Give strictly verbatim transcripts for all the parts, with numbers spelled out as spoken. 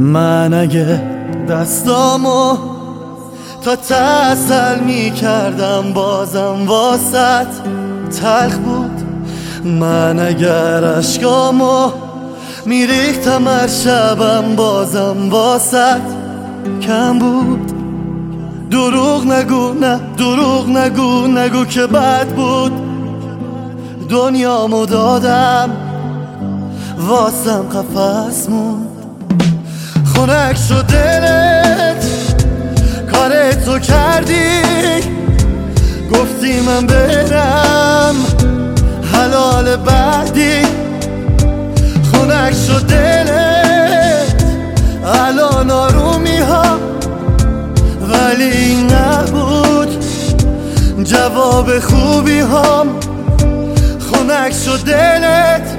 من اگه دستامو تا تسل می کردم بازم واسط تلخ بود. من اگر عشقامو می ریختم هر شبم بازم واسط کم بود. دروغ نگو، نه دروغ نگو، نگو که بد بود. دنیامو دادم واسم قفس موند. خنک شد دلت کار تو کردی، گفتی من برم حلال بعدی. خنک شد دلت الان آرومی ها، ولی این نبود جواب خوبی هم. خنک شد دلت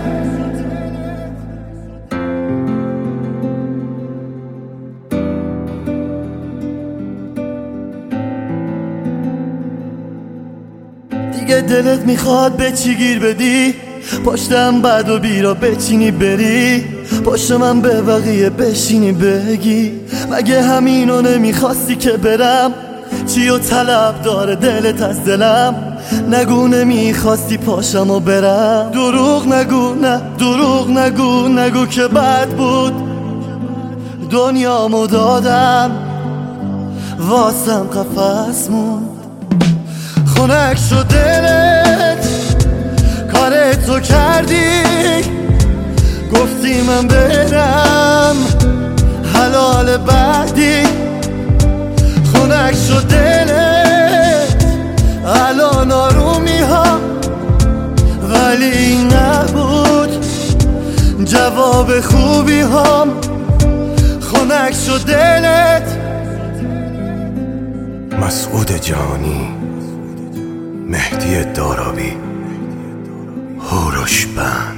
دیگه دلت میخواد به چی گیر بدی؟ پشتم بد و بیرا بچینی بری، پشت من به بقیه بشینی بگی مگه همینو نمیخواستی که برم؟ چی و طلب داره دلت از دلم؟ نگو نمیخواستی پاشم و برم. دروغ نگو، نه دروغ نگو، نگو که بد بود. دنیامو دادم واسم قفس موند. خنک شد دلت کار تو کردی، گفتی من برم حلال بعدی. خنک شد دلت الان آرومی ها، ولی این نبود جواب خوبی هم. خنک شد دلت. مسعود جانی، مهدی دارابی، هوروش بند.